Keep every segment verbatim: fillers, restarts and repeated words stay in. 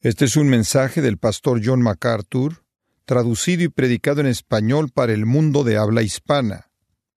Este es un mensaje del pastor John MacArthur, traducido y predicado en español para el mundo de habla hispana.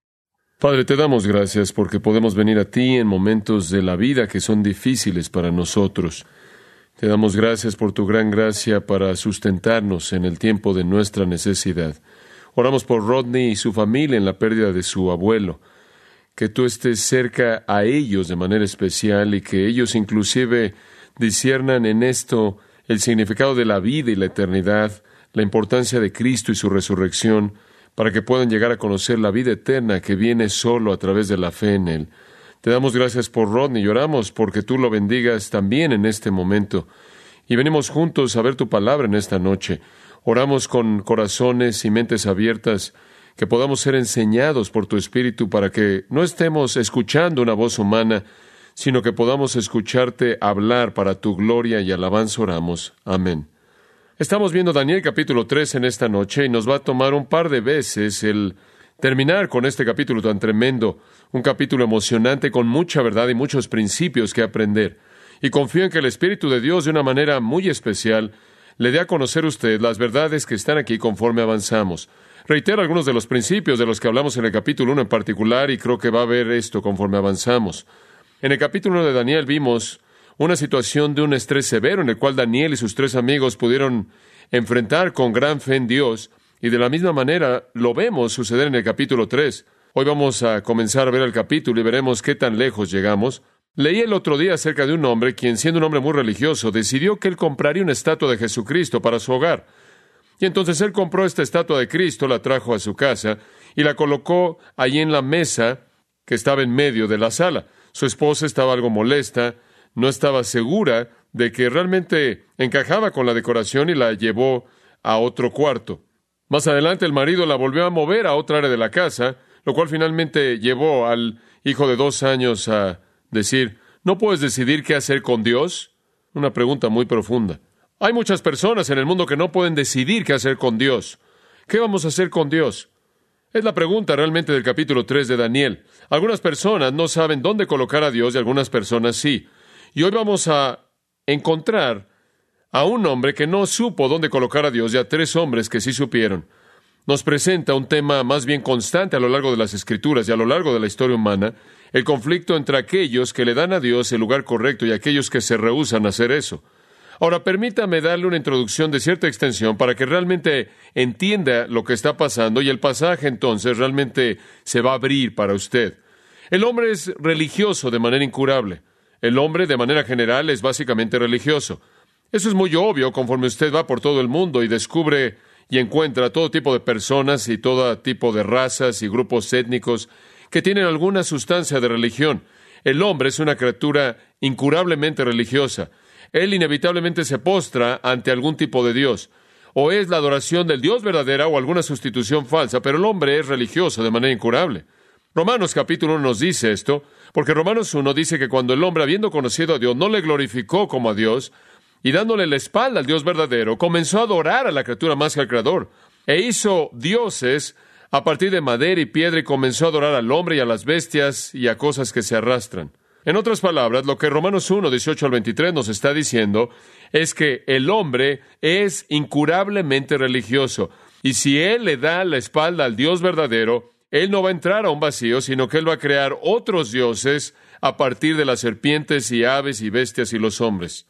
Padre, te damos gracias porque podemos venir a ti en momentos de la vida que son difíciles para nosotros. Te damos gracias por tu gran gracia para sustentarnos en el tiempo de nuestra necesidad. Oramos por Rodney y su familia en la pérdida de su abuelo. Que tú estés cerca a ellos de manera especial y que ellos inclusive disciernan en esto el significado de la vida y la eternidad, la importancia de Cristo y su resurrección, para que puedan llegar a conocer la vida eterna que viene solo a través de la fe en Él. Te damos gracias por Rodney y oramos porque tú lo bendigas también en este momento. Y venimos juntos a ver tu palabra en esta noche. Oramos con corazones y mentes abiertas, que podamos ser enseñados por tu Espíritu para que no estemos escuchando una voz humana, sino que podamos escucharte hablar para tu gloria y alabanza oramos. Amén. Estamos viendo Daniel capítulo tres en esta noche y nos va a tomar un par de veces el terminar con este capítulo tan tremendo, un capítulo emocionante con mucha verdad y muchos principios que aprender. Y confío en que el Espíritu de Dios de una manera muy especial le dé a conocer a usted las verdades que están aquí conforme avanzamos. Reitero algunos de los principios de los que hablamos en el capítulo uno en particular y creo que va a ver esto conforme avanzamos. En el capítulo uno de Daniel vimos una situación de un estrés severo en el cual Daniel y sus tres amigos pudieron enfrentar con gran fe en Dios, y de la misma manera lo vemos suceder en el capítulo tres. Hoy vamos a comenzar a ver el capítulo y veremos qué tan lejos llegamos. Leí el otro día acerca de un hombre quien, siendo un hombre muy religioso, decidió que él compraría una estatua de Jesucristo para su hogar. Y entonces él compró esta estatua de Cristo, la trajo a su casa y la colocó allí en la mesa que estaba en medio de la sala. Su esposa estaba algo molesta, no estaba segura de que realmente encajaba con la decoración y la llevó a otro cuarto. Más adelante el marido la volvió a mover a otra área de la casa, lo cual finalmente llevó al hijo de dos años a decir, ¿no puedes decidir qué hacer con Dios? Una pregunta muy profunda. Hay muchas personas en el mundo que no pueden decidir qué hacer con Dios. ¿Qué vamos a hacer con Dios? Es la pregunta realmente del capítulo tres de Daniel. Algunas personas no saben dónde colocar a Dios y algunas personas sí. Y hoy vamos a encontrar a un hombre que no supo dónde colocar a Dios y a tres hombres que sí supieron. Nos presenta un tema más bien constante a lo largo de las Escrituras y a lo largo de la historia humana, el conflicto entre aquellos que le dan a Dios el lugar correcto y aquellos que se rehúsan a hacer eso. Ahora, permítame darle una introducción de cierta extensión para que realmente entienda lo que está pasando y el pasaje entonces realmente se va a abrir para usted. El hombre es religioso de manera incurable. El hombre, de manera general, es básicamente religioso. Eso es muy obvio conforme usted va por todo el mundo y descubre y encuentra todo tipo de personas y todo tipo de razas y grupos étnicos que tienen alguna sustancia de religión. El hombre es una criatura incurablemente religiosa. Él inevitablemente se postra ante algún tipo de Dios. O es la adoración del Dios verdadera o alguna sustitución falsa, pero el hombre es religioso de manera incurable. Romanos capítulo uno nos dice esto, porque Romanos uno dice que cuando el hombre, habiendo conocido a Dios, no le glorificó como a Dios, y dándole la espalda al Dios verdadero, comenzó a adorar a la criatura más que al Creador, e hizo dioses a partir de madera y piedra, y comenzó a adorar al hombre y a las bestias y a cosas que se arrastran. En otras palabras, lo que Romanos uno, dieciocho al veintitrés nos está diciendo es que el hombre es incurablemente religioso, y si él le da la espalda al Dios verdadero, él no va a entrar a un vacío, sino que él va a crear otros dioses a partir de las serpientes y aves y bestias y los hombres.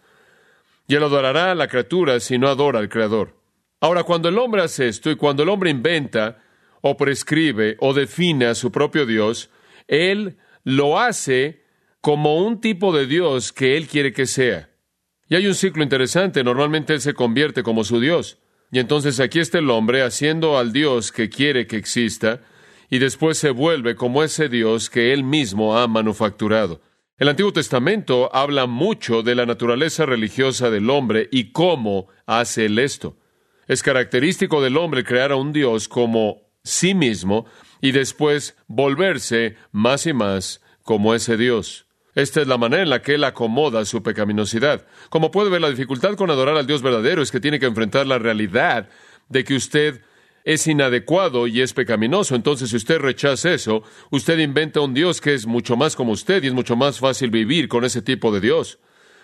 Y él adorará a la criatura si no adora al Creador. Ahora, cuando el hombre hace esto y cuando el hombre inventa o prescribe o define a su propio Dios, él lo hace como un tipo de Dios que él quiere que sea. Y hay un ciclo interesante. Normalmente él se convierte como su Dios. Y entonces aquí está el hombre haciendo al Dios que quiere que exista, y después se vuelve como ese Dios que él mismo ha manufacturado. El Antiguo Testamento habla mucho de la naturaleza religiosa del hombre y cómo hace él esto. Es característico del hombre crear a un Dios como sí mismo y después volverse más y más como ese Dios. Esta es la manera en la que él acomoda su pecaminosidad. Como puede ver, la dificultad con adorar al Dios verdadero es que tiene que enfrentar la realidad de que usted es inadecuado y es pecaminoso. Entonces, si usted rechaza eso, usted inventa un Dios que es mucho más como usted y es mucho más fácil vivir con ese tipo de Dios.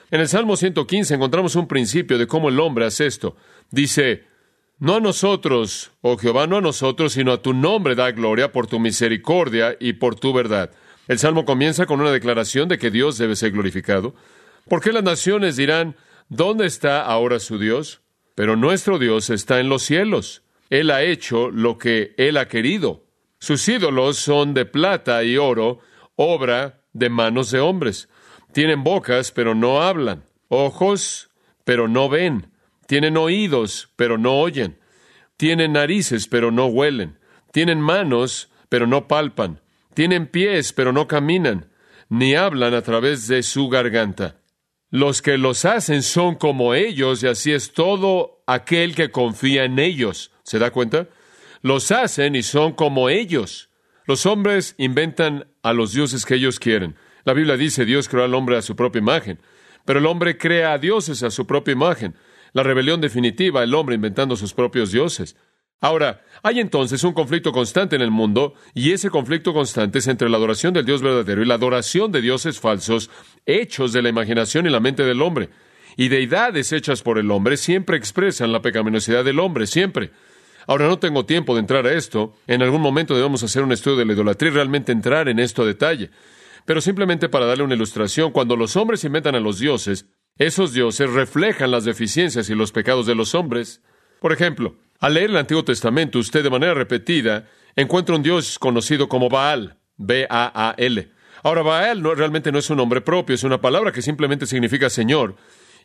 En el Salmo ciento quince encontramos un principio de cómo el hombre hace esto. Dice, no a nosotros, oh Jehová, no a nosotros, sino a tu nombre da gloria por tu misericordia y por tu verdad. El Salmo comienza con una declaración de que Dios debe ser glorificado. ¿Por qué las naciones dirán, ¿dónde está ahora su Dios? Pero nuestro Dios está en los cielos. Él ha hecho lo que Él ha querido. Sus ídolos son de plata y oro, obra de manos de hombres. Tienen bocas, pero no hablan. Ojos, pero no ven. Tienen oídos, pero no oyen. Tienen narices, pero no huelen. Tienen manos, pero no palpan. Tienen pies, pero no caminan, ni hablan a través de su garganta. Los que los hacen son como ellos, y así es todo aquel que confía en ellos. ¿Se da cuenta? Los hacen y son como ellos. Los hombres inventan a los dioses que ellos quieren. La Biblia dice, Dios creó al hombre a su propia imagen, pero el hombre crea a dioses a su propia imagen. La rebelión definitiva, el hombre inventando sus propios dioses. Ahora, hay entonces un conflicto constante en el mundo, y ese conflicto constante es entre la adoración del Dios verdadero y la adoración de dioses falsos, hechos de la imaginación y la mente del hombre. Y deidades hechas por el hombre siempre expresan la pecaminosidad del hombre, siempre. Ahora, no tengo tiempo de entrar a esto. En algún momento debemos hacer un estudio de la idolatría y realmente entrar en esto a detalle. Pero simplemente para darle una ilustración, cuando los hombres inventan a los dioses, esos dioses reflejan las deficiencias y los pecados de los hombres. Por ejemplo, al leer el Antiguo Testamento, usted de manera repetida encuentra un dios conocido como Baal, B A A L. Ahora, Baal no, realmente no es un nombre propio, es una palabra que simplemente significa Señor.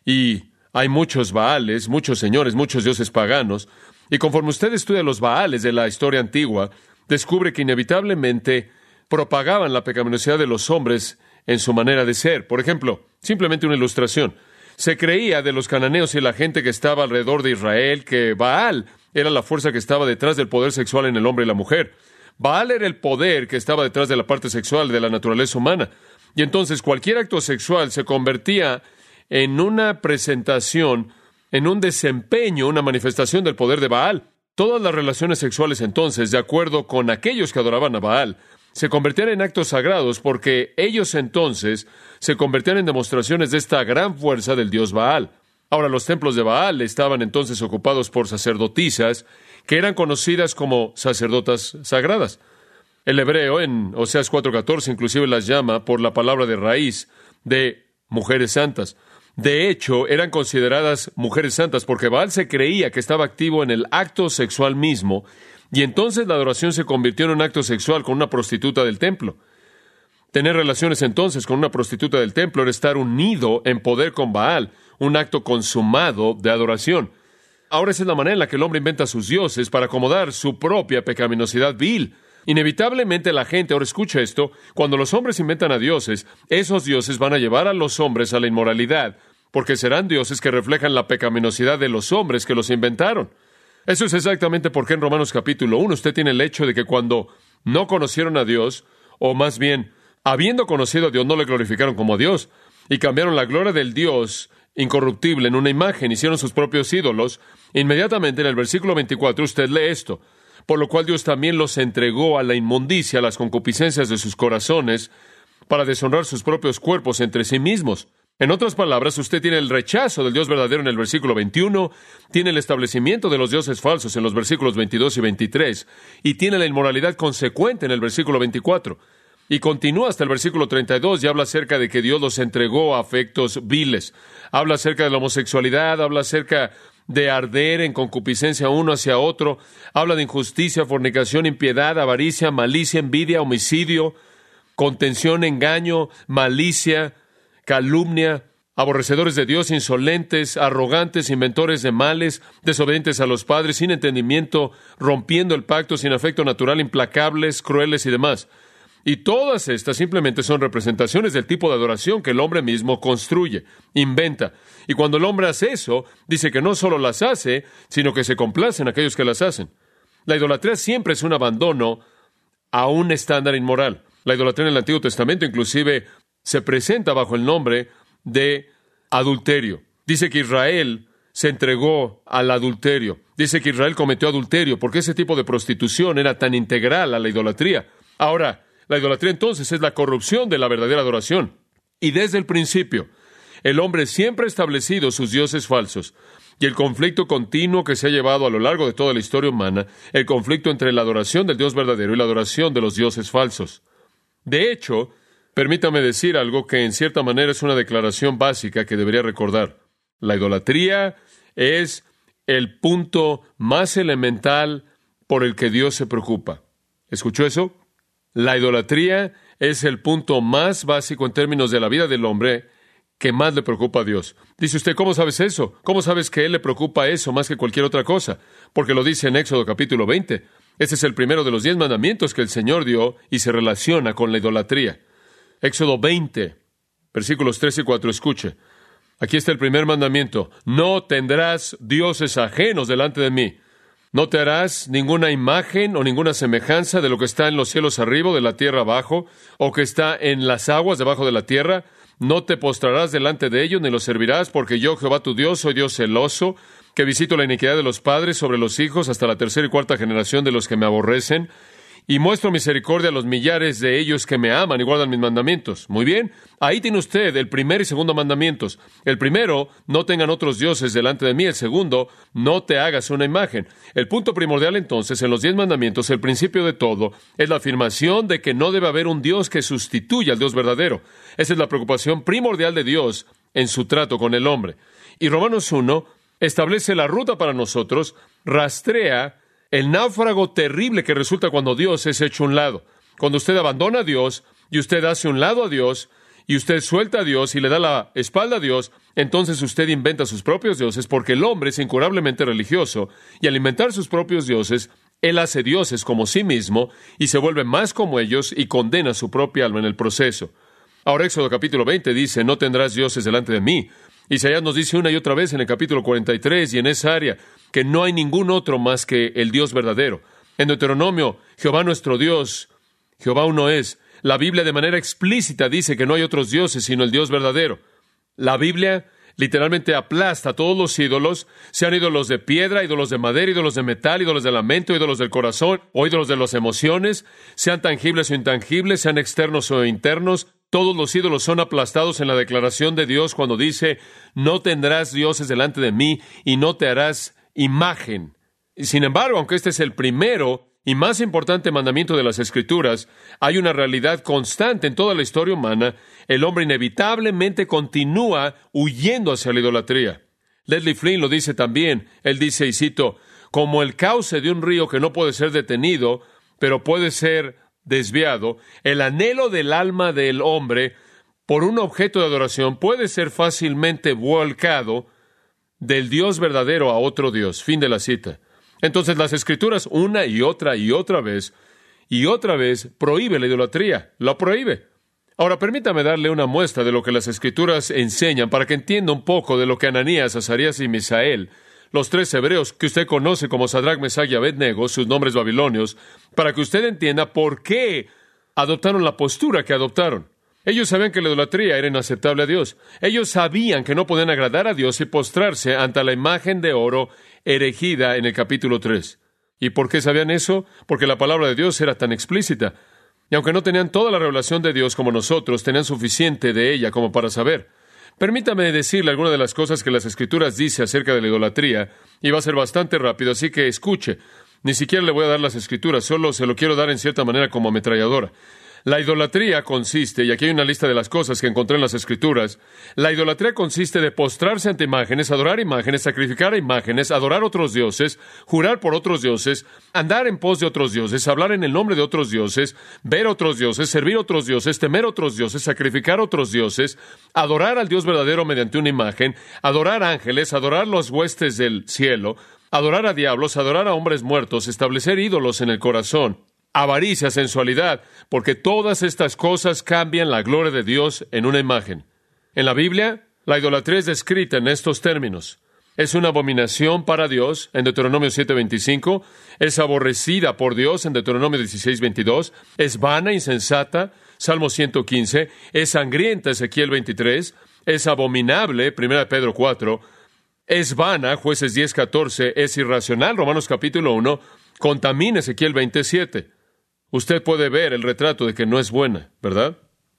Y hay muchos Baales, muchos señores, muchos dioses paganos. Y conforme usted estudia los Baales de la historia antigua, descubre que inevitablemente propagaban la pecaminosidad de los hombres en su manera de ser. Por ejemplo, simplemente una ilustración. Se creía de los cananeos y la gente que estaba alrededor de Israel que Baal era la fuerza que estaba detrás del poder sexual en el hombre y la mujer. Baal era el poder que estaba detrás de la parte sexual de la naturaleza humana. Y entonces cualquier acto sexual se convertía en una presentación, en un desempeño, una manifestación del poder de Baal. Todas las relaciones sexuales entonces, de acuerdo con aquellos que adoraban a Baal, se convertían en actos sagrados porque ellos entonces se convertían en demostraciones de esta gran fuerza del dios Baal. Ahora, los templos de Baal estaban entonces ocupados por sacerdotisas que eran conocidas como sacerdotas sagradas. El hebreo en Oseas cuatro catorce inclusive las llama por la palabra de raíz de mujeres santas. De hecho, eran consideradas mujeres santas porque Baal se creía que estaba activo en el acto sexual mismo, y entonces la adoración se convirtió en un acto sexual con una prostituta del templo. Tener relaciones entonces con una prostituta del templo era estar unido en poder con Baal, un acto consumado de adoración. Ahora esa es la manera en la que el hombre inventa sus dioses para acomodar su propia pecaminosidad vil. Inevitablemente la gente, ahora escucha esto, cuando los hombres inventan a dioses, esos dioses van a llevar a los hombres a la inmoralidad, porque serán dioses que reflejan la pecaminosidad de los hombres que los inventaron. Eso es exactamente porque en Romanos capítulo uno usted tiene el hecho de que cuando no conocieron a Dios, o más bien, habiendo conocido a Dios, no le glorificaron como a Dios, y cambiaron la gloria del Dios incorruptible en una imagen, hicieron sus propios ídolos. Inmediatamente en el versículo veinticuatro usted lee esto: por lo cual Dios también los entregó a la inmundicia, a las concupiscencias de sus corazones, para deshonrar sus propios cuerpos entre sí mismos. En otras palabras, usted tiene el rechazo del Dios verdadero en el versículo veintiuno, tiene el establecimiento de los dioses falsos en los versículos veintidós y veintitrés, y tiene la inmoralidad consecuente en el versículo veinticuatro. Y continúa hasta el versículo treinta y dos y habla acerca de que Dios los entregó a afectos viles. Habla acerca de la homosexualidad, habla acerca de arder en concupiscencia uno hacia otro, habla de injusticia, fornicación, impiedad, avaricia, malicia, envidia, homicidio, contención, engaño, malicia, calumnia, aborrecedores de Dios, insolentes, arrogantes, inventores de males, desobedientes a los padres, sin entendimiento, rompiendo el pacto, sin afecto natural, implacables, crueles y demás. Y todas estas simplemente son representaciones del tipo de adoración que el hombre mismo construye, inventa. Y cuando el hombre hace eso, dice que no solo las hace, sino que se complace en aquellos que las hacen. La idolatría siempre es un abandono a un estándar inmoral. La idolatría en el Antiguo Testamento inclusive se presenta bajo el nombre de adulterio. Dice que Israel se entregó al adulterio. Dice que Israel cometió adulterio porque ese tipo de prostitución era tan integral a la idolatría. Ahora, la idolatría entonces es la corrupción de la verdadera adoración. Y desde el principio, el hombre siempre ha establecido sus dioses falsos. Y el conflicto continuo que se ha llevado a lo largo de toda la historia humana, el conflicto entre la adoración del Dios verdadero y la adoración de los dioses falsos. De hecho, permítame decir algo que en cierta manera es una declaración básica que debería recordar. La idolatría es el punto más elemental por el que Dios se preocupa. ¿Escuchó eso? La idolatría es el punto más básico en términos de la vida del hombre que más le preocupa a Dios. Dice usted, ¿cómo sabes eso? ¿Cómo sabes que a Él le preocupa eso más que cualquier otra cosa? Porque lo dice en Éxodo capítulo veinte. Ese es el primero de los diez mandamientos que el Señor dio y se relaciona con la idolatría. Éxodo veinte, versículos tres y cuatro, escuche. Aquí está el primer mandamiento. No tendrás dioses ajenos delante de mí. No te harás ninguna imagen o ninguna semejanza de lo que está en los cielos arriba o de la tierra abajo, o que está en las aguas debajo de la tierra. No te postrarás delante de ellos, ni los servirás, porque yo, Jehová tu Dios, soy Dios celoso, que visito la iniquidad de los padres sobre los hijos hasta la tercera y cuarta generación de los que me aborrecen, y muestro misericordia a los millares de ellos que me aman y guardan mis mandamientos. Muy bien, ahí tiene usted el primer y segundo mandamientos. El primero, no tengan otros dioses delante de mí. El segundo, no te hagas una imagen. El punto primordial entonces en los diez mandamientos, el principio de todo, es la afirmación de que no debe haber un Dios que sustituya al Dios verdadero. Esa es la preocupación primordial de Dios en su trato con el hombre. Y Romanos uno establece la ruta para nosotros, rastrea el náufrago terrible que resulta cuando Dios es hecho un lado. Cuando usted abandona a Dios y usted hace un lado a Dios y usted suelta a Dios y le da la espalda a Dios, entonces usted inventa sus propios dioses, porque el hombre es incurablemente religioso y al inventar sus propios dioses, él hace dioses como sí mismo y se vuelve más como ellos y condena su propia alma en el proceso. Ahora Éxodo capítulo veinte dice, no tendrás dioses delante de mí. Isaías nos dice una y otra vez en el capítulo cuarenta y tres y en esa área que no hay ningún otro más que el Dios verdadero. En Deuteronomio, Jehová nuestro Dios, Jehová uno es. La Biblia de manera explícita dice que no hay otros dioses sino el Dios verdadero. La Biblia literalmente aplasta a todos los ídolos, sean ídolos de piedra, ídolos de madera, ídolos de metal, ídolos de lamento, ídolos del corazón o ídolos de las emociones, sean tangibles o intangibles, sean externos o internos. Todos los ídolos son aplastados en la declaración de Dios cuando dice, no tendrás dioses delante de mí y no te harás imagen. Sin embargo, aunque este es el primero y más importante mandamiento de las Escrituras, hay una realidad constante en toda la historia humana. El hombre inevitablemente continúa huyendo hacia la idolatría. Leslie Flynn lo dice también. Él dice, y cito, como el cauce de un río que no puede ser detenido, pero puede ser desviado, el anhelo del alma del hombre por un objeto de adoración puede ser fácilmente volcado del Dios verdadero a otro Dios. Fin de la cita. Entonces las Escrituras una y otra y otra vez y otra vez prohíbe la idolatría, la prohíbe. Ahora permítame darle una muestra de lo que las Escrituras enseñan para que entienda un poco de lo que Ananías, Azarías y Misael, los tres hebreos que usted conoce como Sadrach, Mesach y Abednego, sus nombres babilonios, para que usted entienda por qué adoptaron la postura que adoptaron. Ellos sabían que la idolatría era inaceptable a Dios. Ellos sabían que no podían agradar a Dios y postrarse ante la imagen de oro erigida en el capítulo tres. ¿Y por qué sabían eso? Porque la palabra de Dios era tan explícita. Y aunque no tenían toda la revelación de Dios como nosotros, tenían suficiente de ella como para saber. Permítame decirle algunas de las cosas que las Escrituras dicen acerca de la idolatría, y va a ser bastante rápido, así que escuche. Ni siquiera le voy a dar las Escrituras, solo se lo quiero dar en cierta manera como ametralladora. La idolatría consiste, y aquí hay una lista de las cosas que encontré en las Escrituras, la idolatría consiste de postrarse ante imágenes, adorar imágenes, sacrificar imágenes, adorar otros dioses, jurar por otros dioses, andar en pos de otros dioses, hablar en el nombre de otros dioses, ver otros dioses, servir otros dioses, temer otros dioses, sacrificar otros dioses, adorar al Dios verdadero mediante una imagen, adorar ángeles, adorar los huestes del cielo, adorar a diablos, adorar a hombres muertos, establecer ídolos en el corazón, avaricia, sensualidad, porque todas estas cosas cambian la gloria de Dios en una imagen. En la Biblia, la idolatría es descrita en estos términos. Es una abominación para Dios, en Deuteronomio siete veinticinco. Es aborrecida por Dios, en Deuteronomio dieciséis veintidós. Es vana, insensata, Salmo ciento quince. Es sangrienta, Ezequiel veintitrés. Es abominable, primera de Pedro cuatro. Es vana, Jueces diez catorce. Es irracional, Romanos capítulo uno. Contamina, Ezequiel veintisiete. Usted puede ver el retrato de que no es buena, ¿verdad?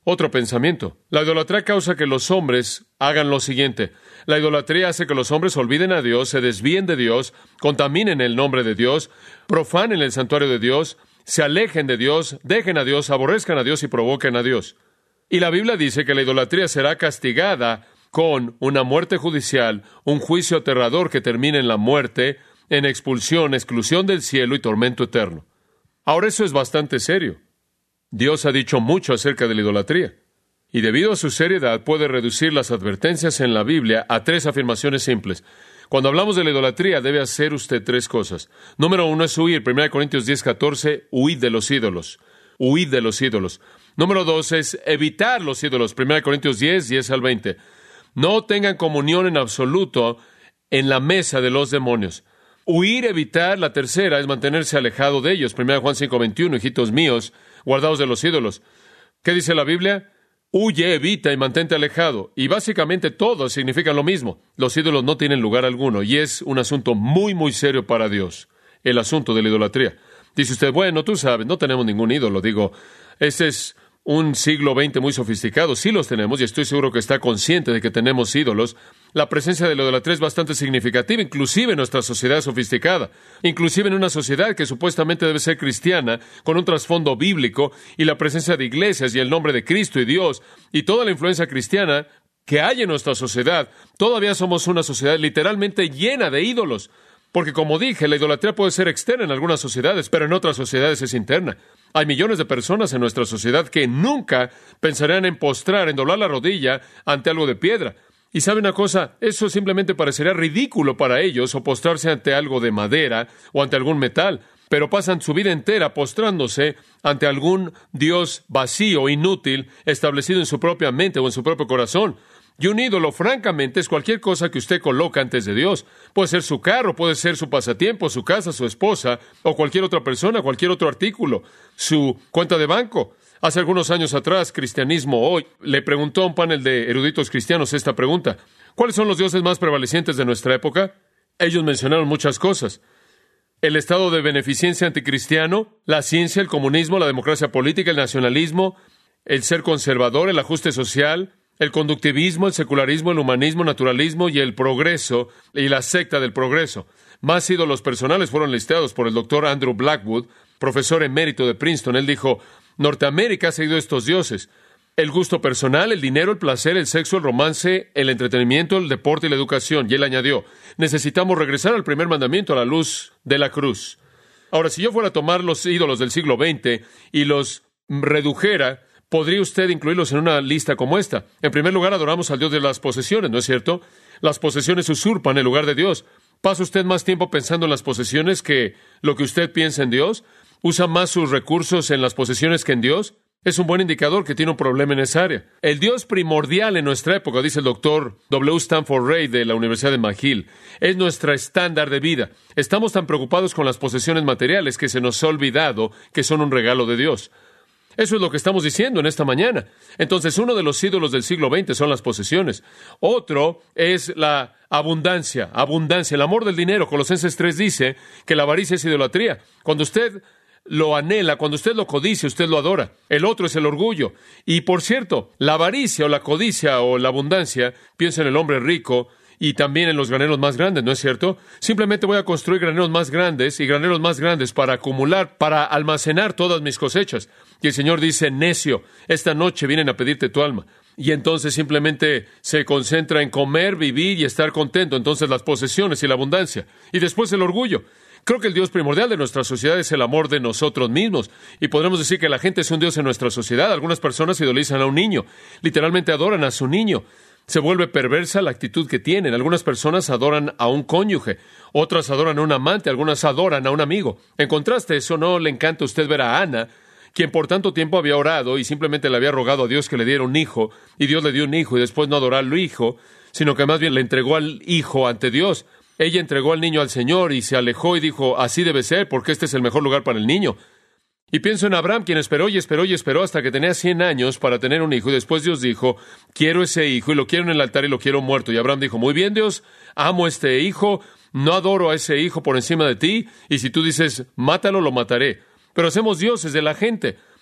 Otro pensamiento. La idolatría causa que los hombres hagan lo siguiente. La idolatría hace que los hombres olviden a Dios, se desvíen de Dios, contaminen el nombre de Dios, profanen el santuario de Dios, se alejen de Dios, dejen a Dios, aborrezcan a Dios y provoquen a Dios. Y la Biblia dice que la idolatría será castigada con una muerte judicial, un juicio aterrador que termine en la muerte, en expulsión, exclusión del cielo y tormento eterno. Ahora, eso es bastante serio. Dios ha dicho mucho acerca de la idolatría, y debido a su seriedad puede reducir las advertencias en la Biblia a tres afirmaciones simples. Cuando hablamos de la idolatría, debe hacer usted tres cosas. Número uno es huir. primera Corintios diez, catorce, huid de los ídolos. Huid de los ídolos. Número dos es evitar los ídolos. primera Corintios diez, diez al veinte. No tengan comunión en absoluto en la mesa de los demonios. Huir, evitar. La tercera es mantenerse alejado de ellos. primera Juan cinco, veintiuno, hijitos míos, guardaos de los ídolos. ¿Qué dice la Biblia? Huye, evita y mantente alejado. Y básicamente todo significa lo mismo. Los ídolos no tienen lugar alguno y es un asunto muy, muy serio para Dios, el asunto de la idolatría. Dice usted, bueno, tú sabes, no tenemos ningún ídolo. Digo, este es un siglo veinte muy sofisticado. Sí los tenemos y estoy seguro que está consciente de que tenemos ídolos. La presencia de la idolatría es bastante significativa, inclusive en nuestra sociedad sofisticada, inclusive en una sociedad que supuestamente debe ser cristiana, con un trasfondo bíblico, y la presencia de iglesias y el nombre de Cristo y Dios, y toda la influencia cristiana que hay en nuestra sociedad. Todavía somos una sociedad literalmente llena de ídolos, porque como dije, la idolatría puede ser externa en algunas sociedades, pero en otras sociedades es interna. Hay millones de personas en nuestra sociedad que nunca pensarían en postrar, en doblar la rodilla ante algo de piedra. Y sabe una cosa, eso simplemente parecería ridículo para ellos, o postrarse ante algo de madera o ante algún metal, pero pasan su vida entera postrándose ante algún Dios vacío, inútil, establecido en su propia mente o en su propio corazón. Y un ídolo, francamente, es cualquier cosa que usted coloca antes de Dios. Puede ser su carro, puede ser su pasatiempo, su casa, su esposa, o cualquier otra persona, cualquier otro artículo, su cuenta de banco. Hace algunos años atrás, Cristianismo Hoy le preguntó a un panel de eruditos cristianos esta pregunta. ¿Cuáles son los dioses más prevalecientes de nuestra época? Ellos mencionaron muchas cosas. El estado de beneficencia anticristiano, la ciencia, el comunismo, la democracia política, el nacionalismo, el ser conservador, el ajuste social, el conductivismo, el secularismo, el humanismo, el naturalismo y el progreso y la secta del progreso. Más ídolos personales fueron listados por el doctor Andrew Blackwood, profesor emérito de Princeton. Él dijo, Norteamérica ha seguido estos dioses. El gusto personal, el dinero, el placer, el sexo, el romance, el entretenimiento, el deporte y la educación. Y él añadió, necesitamos regresar al primer mandamiento a la luz de la cruz. Ahora, si yo fuera a tomar los ídolos del siglo veinte y los redujera, ¿podría usted incluirlos en una lista como esta? En primer lugar, adoramos al Dios de las posesiones, ¿no es cierto? Las posesiones usurpan el lugar de Dios. ¿Pasa usted más tiempo pensando en las posesiones que lo que usted piensa en Dios? ¿Usa más sus recursos en las posesiones que en Dios? Es un buen indicador que tiene un problema en esa área. El Dios primordial en nuestra época, dice el doctor W. Stanford Ray de la Universidad de McGill, es nuestra estándar de vida. Estamos tan preocupados con las posesiones materiales que se nos ha olvidado que son un regalo de Dios. Eso es lo que estamos diciendo en esta mañana. Entonces, uno de los ídolos del siglo veinte son las posesiones. Otro es la abundancia, abundancia, el amor del dinero. Colosenses tres dice que la avaricia es idolatría. Cuando usted lo anhela, cuando usted lo codicia, usted lo adora. El otro es el orgullo. Y, por cierto, la avaricia o la codicia o la abundancia, piensa en el hombre rico y también en los graneros más grandes, ¿no es cierto? Simplemente voy a construir graneros más grandes y graneros más grandes para acumular, para almacenar todas mis cosechas. Y el Señor dice, necio, esta noche vienen a pedirte tu alma. Y entonces simplemente se concentra en comer, vivir y estar contento. Entonces las posesiones y la abundancia. Y después el orgullo. Creo que el Dios primordial de nuestra sociedad es el amor de nosotros mismos. Y podremos decir que la gente es un Dios en nuestra sociedad. Algunas personas idolizan a un niño. Literalmente adoran a su niño. Se vuelve perversa la actitud que tienen. Algunas personas adoran a un cónyuge, otras adoran a un amante, algunas adoran a un amigo. En contraste, eso no le encanta a usted ver a Ana, quien por tanto tiempo había orado y simplemente le había rogado a Dios que le diera un hijo, y Dios le dio un hijo, y después no adoró al hijo, sino que más bien le entregó al hijo ante Dios. Ella entregó al niño al Señor y se alejó y dijo, así debe ser, porque este es el mejor lugar para el niño. Y pienso en Abraham, quien esperó y esperó y esperó hasta que tenía cien años para tener un hijo. Y después Dios dijo, quiero ese hijo y lo quiero en el altar y lo quiero muerto. Y Abraham dijo, muy bien, Dios, amo este hijo, no adoro a ese hijo por encima de ti. Y si tú dices, mátalo, lo mataré. Pero hacemos dioses de la gente.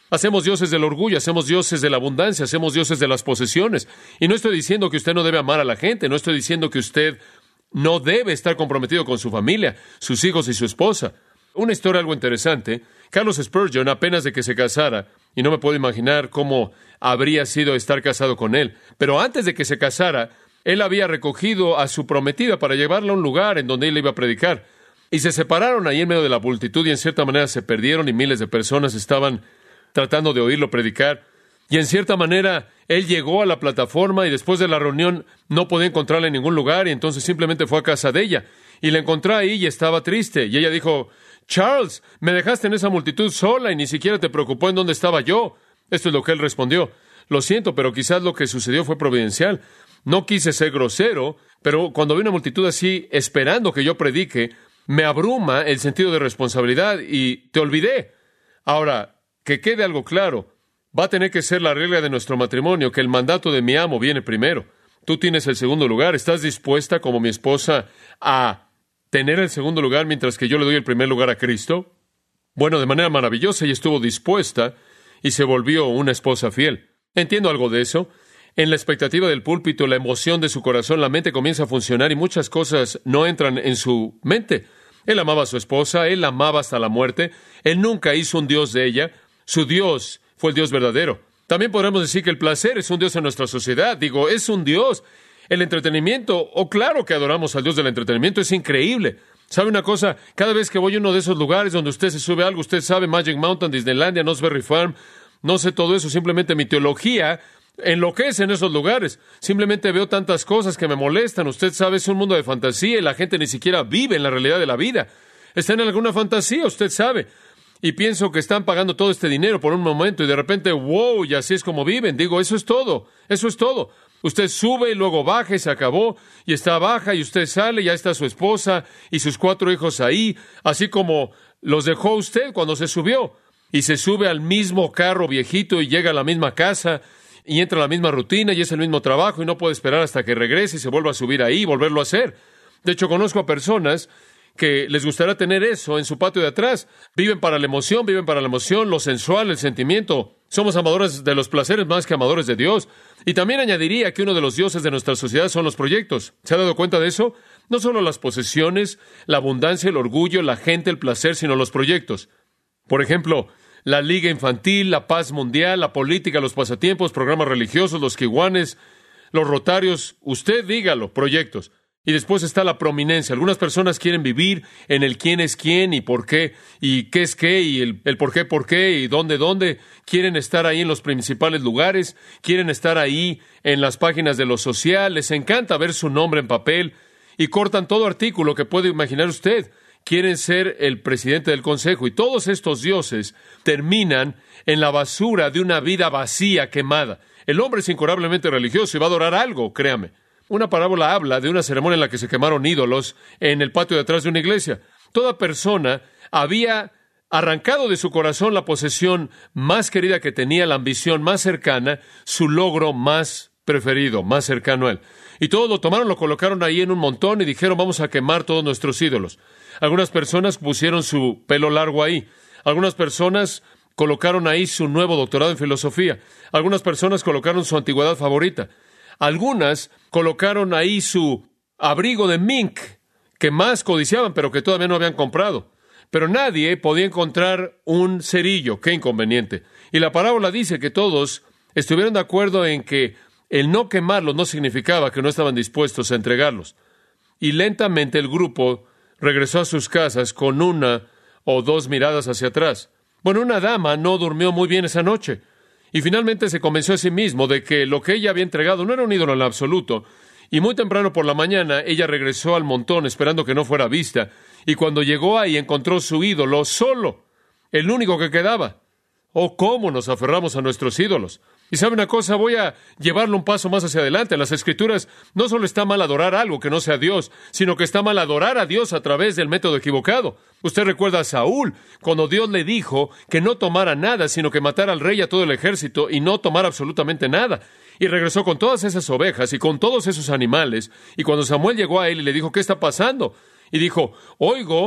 Hacemos dioses del orgullo, hacemos dioses de la abundancia, hacemos dioses de las posesiones. Y no estoy diciendo que usted no debe amar a la gente, no estoy diciendo que usted no debe estar comprometido con su familia, sus hijos y su esposa. Una historia algo interesante. Carlos Spurgeon, apenas de que se casara, y no me puedo imaginar cómo habría sido estar casado con él, pero antes de que se casara, él había recogido a su prometida para llevarla a un lugar en donde él iba a predicar. Y se separaron ahí en medio de la multitud y en cierta manera se perdieron y miles de personas estaban tratando de oírlo predicar. Y en cierta manera, él llegó a la plataforma y después de la reunión no podía encontrarla en ningún lugar y entonces simplemente fue a casa de ella. Y la encontró ahí y estaba triste. Y ella dijo, Charles, me dejaste en esa multitud sola y ni siquiera te preocupó en dónde estaba yo. Esto es lo que él respondió. Lo siento, pero quizás lo que sucedió fue providencial. No quise ser grosero, pero cuando vi una multitud así esperando que yo predique, me abruma el sentido de responsabilidad y te olvidé. Ahora, que quede algo claro, va a tener que ser la regla de nuestro matrimonio, que el mandato de mi amo viene primero. Tú tienes el segundo lugar. ¿Estás dispuesta, como mi esposa, a tener el segundo lugar mientras que yo le doy el primer lugar a Cristo? Bueno, de manera maravillosa, ella estuvo dispuesta y se volvió una esposa fiel. Entiendo algo de eso. En la expectativa del púlpito, la emoción de su corazón, la mente comienza a funcionar y muchas cosas no entran en su mente. Él amaba a su esposa, él la amaba hasta la muerte, él nunca hizo un Dios de ella. Su Dios fue el Dios verdadero. También podremos decir que el placer es un Dios en nuestra sociedad. Digo, es un Dios. El entretenimiento, o oh, claro que adoramos al Dios del entretenimiento, es increíble. ¿Sabe una cosa? Cada vez que voy a uno de esos lugares donde usted se sube a algo, usted sabe, Magic Mountain, Disneylandia, Knott's Farm, no sé todo eso, simplemente mi teología enloquece en esos lugares. Simplemente veo tantas cosas que me molestan. Usted sabe, es un mundo de fantasía y la gente ni siquiera vive en la realidad de la vida. Está en alguna fantasía, usted sabe. Y pienso que están pagando todo este dinero por un momento y de repente, wow, y así es como viven. Digo, eso es todo, eso es todo. Usted sube y luego baja y se acabó, y está baja y usted sale y ya está su esposa y sus cuatro hijos ahí, así como los dejó usted cuando se subió. Y se sube al mismo carro viejito y llega a la misma casa y entra a la misma rutina y es el mismo trabajo y no puede esperar hasta que regrese y se vuelva a subir ahí y volverlo a hacer. De hecho, conozco a personas que les gustaría tener eso en su patio de atrás. Viven para la emoción, viven para la emoción, lo sensual, el sentimiento. Somos amadores de los placeres más que amadores de Dios. Y también añadiría que uno de los dioses de nuestra sociedad son los proyectos. ¿Se ha dado cuenta de eso? No solo las posesiones, la abundancia, el orgullo, la gente, el placer, sino los proyectos. Por ejemplo, la liga infantil, la paz mundial, la política, los pasatiempos, programas religiosos, los kiwanes, los rotarios. Usted dígalo, proyectos. Y después está la prominencia. Algunas personas quieren vivir en el quién es quién y por qué, y qué es qué, y el, el por qué, por qué, y dónde, dónde. Quieren estar ahí en los principales lugares, quieren estar ahí en las páginas de lo social, les encanta ver su nombre en papel, y cortan todo artículo que puede imaginar usted. Quieren ser el presidente del consejo, y todos estos dioses terminan en la basura de una vida vacía, quemada. El hombre es incurablemente religioso y va a adorar algo, créame. Una parábola habla de una ceremonia en la que se quemaron ídolos en el patio de atrás de una iglesia. Toda persona había arrancado de su corazón la posesión más querida que tenía, la ambición más cercana, su logro más preferido, más cercano a él. Y todos lo tomaron, lo colocaron ahí en un montón y dijeron, vamos a quemar todos nuestros ídolos. Algunas personas pusieron su pelo largo ahí. Algunas personas colocaron ahí su nuevo doctorado en filosofía. Algunas personas colocaron su antigüedad favorita. Algunas colocaron ahí su abrigo de mink, que más codiciaban, pero que todavía no habían comprado. Pero nadie podía encontrar un cerillo. ¡Qué inconveniente! Y la parábola dice que todos estuvieron de acuerdo en que el no quemarlos no significaba que no estaban dispuestos a entregarlos. Y lentamente el grupo regresó a sus casas con una o dos miradas hacia atrás. Bueno, una dama no durmió muy bien esa noche. Y finalmente se convenció a sí mismo de que lo que ella había entregado no era un ídolo en absoluto. Y muy temprano por la mañana, ella regresó al montón esperando que no fuera vista. Y cuando llegó ahí, encontró su ídolo solo, el único que quedaba. Oh, cómo nos aferramos a nuestros ídolos. Y sabe una cosa, voy a llevarlo un paso más hacia adelante. En las Escrituras no solo está mal adorar algo que no sea Dios, sino que está mal adorar a Dios a través del método equivocado. Usted recuerda a Saúl, cuando Dios le dijo que no tomara nada, sino que matara al rey y a todo el ejército y no tomara absolutamente nada. Y regresó con todas esas ovejas y con todos esos animales. Y cuando Samuel llegó a él y le dijo, ¿qué está pasando? Y dijo, oigo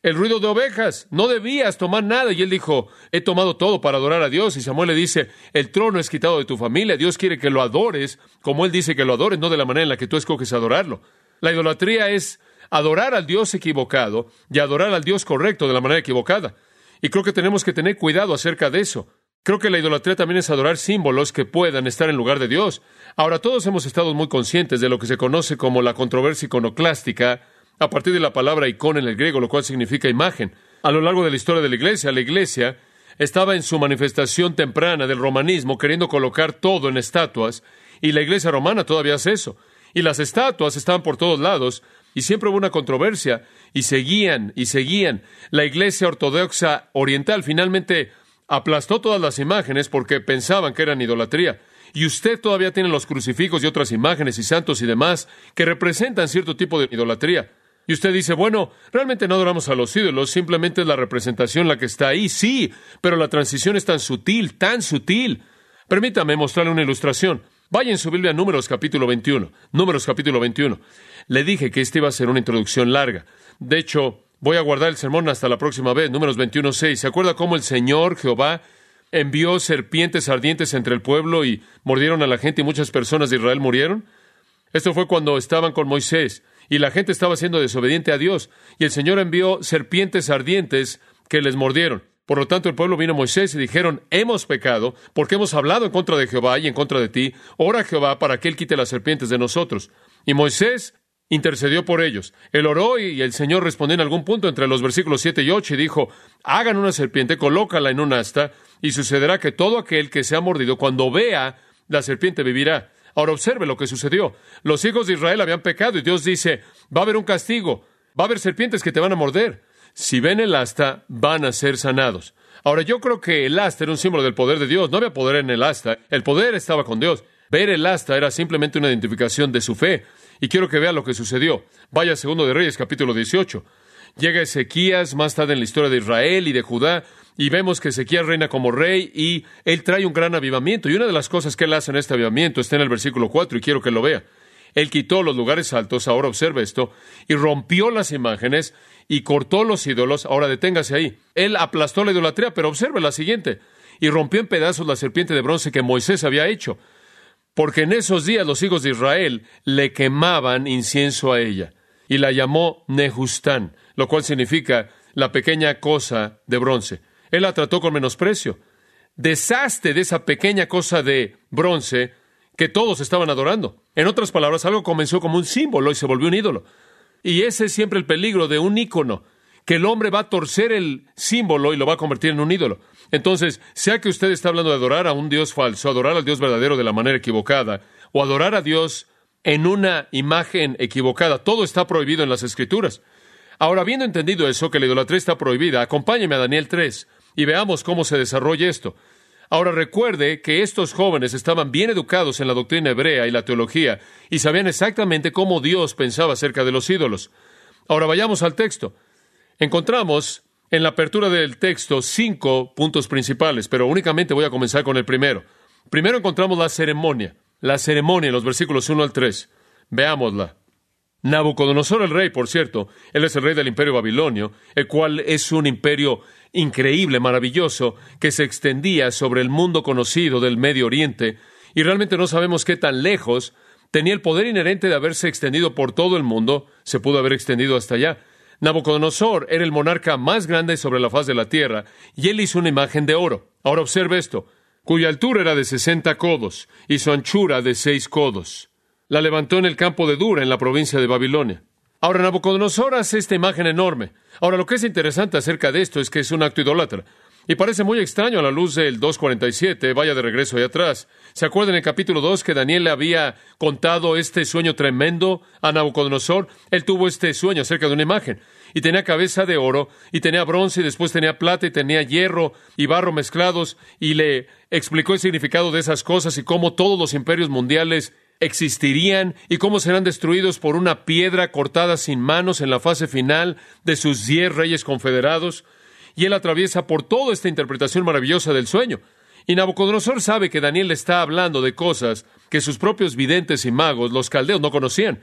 el ruido de ovejas. No debías tomar nada. Y él dijo, he tomado todo para adorar a Dios. Y Samuel le dice, el trono es quitado de tu familia. Dios quiere que lo adores como Él dice que lo adores, no de la manera en la que tú escoges adorarlo. La idolatría es adorar al Dios equivocado y adorar al Dios correcto de la manera equivocada. Y creo que tenemos que tener cuidado acerca de eso. Creo que la idolatría también es adorar símbolos que puedan estar en lugar de Dios. Ahora, todos hemos estado muy conscientes de lo que se conoce como la controversia iconoclástica, a partir de la palabra icon en el griego, lo cual significa imagen. A lo largo de la historia de la Iglesia, la Iglesia estaba en su manifestación temprana del romanismo, queriendo colocar todo en estatuas, y la Iglesia romana todavía hace eso. Y las estatuas estaban por todos lados, y siempre hubo una controversia, y seguían, y seguían. La Iglesia ortodoxa oriental finalmente aplastó todas las imágenes porque pensaban que eran idolatría. Y usted todavía tiene los crucifijos y otras imágenes y santos y demás que representan cierto tipo de idolatría. Y usted dice, bueno, realmente no adoramos a los ídolos, simplemente es la representación la que está ahí. Sí, pero la transición es tan sutil, tan sutil. Permítame mostrarle una ilustración. Vaya en su Biblia a Números capítulo veintiuno. Números capítulo veintiuno. Le dije que esta iba a ser una introducción larga. De hecho, voy a guardar el sermón hasta la próxima vez. Números veintiuno, seis. ¿Se acuerda cómo el Señor, Jehová, envió serpientes ardientes entre el pueblo y mordieron a la gente y muchas personas de Israel murieron? Esto fue cuando estaban con Moisés y la gente estaba siendo desobediente a Dios y el Señor envió serpientes ardientes que les mordieron. Por lo tanto, el pueblo vino a Moisés y dijeron, hemos pecado porque hemos hablado en contra de Jehová y en contra de ti. Ora a Jehová para que Él quite las serpientes de nosotros. Y Moisés intercedió por ellos. Él oró y el Señor respondió en algún punto entre los versículos siete y ocho y dijo, hagan una serpiente, colócala en un asta y sucederá que todo aquel que sea mordido, cuando vea la serpiente vivirá. Ahora observe lo que sucedió. Los hijos de Israel habían pecado y Dios dice, va a haber un castigo, va a haber serpientes que te van a morder. Si ven el asta, van a ser sanados. Ahora, yo creo que el asta era un símbolo del poder de Dios. No había poder en el asta. El poder estaba con Dios. Ver el asta era simplemente una identificación de su fe. Y quiero que vea lo que sucedió. Vaya a Segundo de Reyes, capítulo dieciocho. Llega Ezequías, más tarde en la historia de Israel y de Judá, y vemos que Ezequías reina como rey, y él trae un gran avivamiento. Y una de las cosas que él hace en este avivamiento está en el versículo cuatro, y quiero que lo vea. Él quitó los lugares altos, ahora observe esto, y rompió las imágenes, y cortó los ídolos. Ahora deténgase ahí. Él aplastó la idolatría, pero observe la siguiente. Y rompió en pedazos la serpiente de bronce que Moisés había hecho. Porque en esos días los hijos de Israel le quemaban incienso a ella. Y la llamó Nehustán, lo cual significa la pequeña cosa de bronce. Él la trató con menosprecio. Deshazte de esa pequeña cosa de bronce que todos estaban adorando. En otras palabras, algo comenzó como un símbolo y se volvió un ídolo. Y ese es siempre el peligro de un ícono, que el hombre va a torcer el símbolo y lo va a convertir en un ídolo. Entonces, sea que usted está hablando de adorar a un Dios falso, adorar al Dios verdadero de la manera equivocada, o adorar a Dios en una imagen equivocada, todo está prohibido en las Escrituras. Ahora, habiendo entendido eso, que la idolatría está prohibida, acompáñeme a Daniel tres y veamos cómo se desarrolla esto. Ahora recuerde que estos jóvenes estaban bien educados en la doctrina hebrea y la teología y sabían exactamente cómo Dios pensaba acerca de los ídolos. Ahora vayamos al texto. Encontramos en la apertura del texto cinco puntos principales, pero únicamente voy a comenzar con el primero. Primero encontramos la ceremonia. La ceremonia en los versículos uno al tres. Veámosla. Nabucodonosor el rey, por cierto, él es el rey del imperio babilonio, el cual es un imperio increíble, maravilloso, que se extendía sobre el mundo conocido del Medio Oriente, y realmente no sabemos qué tan lejos. Tenía el poder inherente de haberse extendido por todo el mundo, se pudo haber extendido hasta allá. Nabucodonosor era el monarca más grande sobre la faz de la tierra, y él hizo una imagen de oro. Ahora observe esto, cuya altura era de sesenta codos, y su anchura de seis codos. La levantó en el campo de Dura, en la provincia de Babilonia. Ahora, Nabucodonosor hace esta imagen enorme. Ahora, lo que es interesante acerca de esto es que es un acto idólatra. Y parece muy extraño a la luz del dos cuarenta y siete. Vaya de regreso ahí atrás. ¿Se acuerdan en el capítulo dos que Daniel le había contado este sueño tremendo a Nabucodonosor? Él tuvo este sueño acerca de una imagen. Y tenía cabeza de oro, y tenía bronce, y después tenía plata, y tenía hierro y barro mezclados. Y le explicó el significado de esas cosas y cómo todos los imperios mundiales existirían y cómo serán destruidos por una piedra cortada sin manos en la fase final de sus diez reyes confederados. Y él atraviesa por toda esta interpretación maravillosa del sueño. Y Nabucodonosor sabe que Daniel está hablando de cosas que sus propios videntes y magos, los caldeos, no conocían.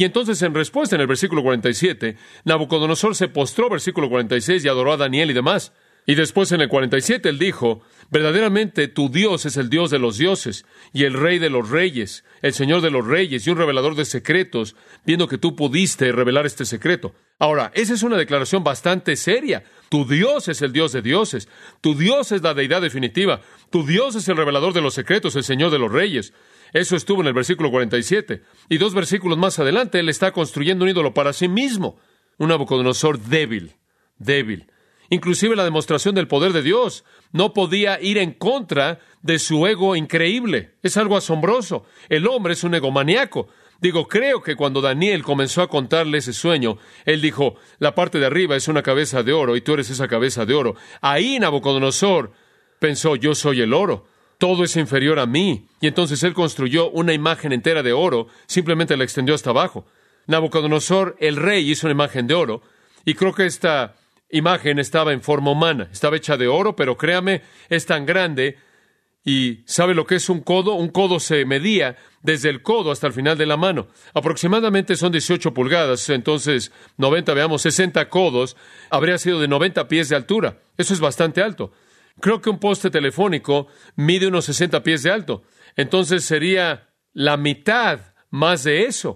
Y entonces, en respuesta, en el versículo cuarenta y siete, Nabucodonosor se postró, versículo cuarenta y seis, y adoró a Daniel y demás. Y después, en el cuarenta y siete, él dijo, verdaderamente tu Dios es el Dios de los dioses, y el Rey de los reyes, el Señor de los reyes, y un revelador de secretos, viendo que tú pudiste revelar este secreto. Ahora, esa es una declaración bastante seria. Tu Dios es el Dios de dioses, tu Dios es la deidad definitiva, tu Dios es el revelador de los secretos, el Señor de los reyes. Eso estuvo en el versículo cuarenta y siete. Y dos versículos más adelante, él está construyendo un ídolo para sí mismo. Un Nabucodonosor débil, débil. Inclusive la demostración del poder de Dios no podía ir en contra de su ego increíble. Es algo asombroso. El hombre es un egomaniaco. Digo, creo que cuando Daniel comenzó a contarle ese sueño, él dijo, la parte de arriba es una cabeza de oro y tú eres esa cabeza de oro. Ahí Nabucodonosor pensó, yo soy el oro. Todo es inferior a mí. Y entonces él construyó una imagen entera de oro, simplemente la extendió hasta abajo. Nabucodonosor, el rey, hizo una imagen de oro, y creo que esta imagen estaba en forma humana. Estaba hecha de oro, pero créame, es tan grande. ¿Y sabe lo que es un codo? Un codo se medía desde el codo hasta el final de la mano. Aproximadamente son dieciocho pulgadas, entonces noventa, veamos, sesenta codos, habría sido de noventa pies de altura. Eso es bastante alto. Creo que un poste telefónico mide unos sesenta pies de alto. Entonces sería la mitad más de eso.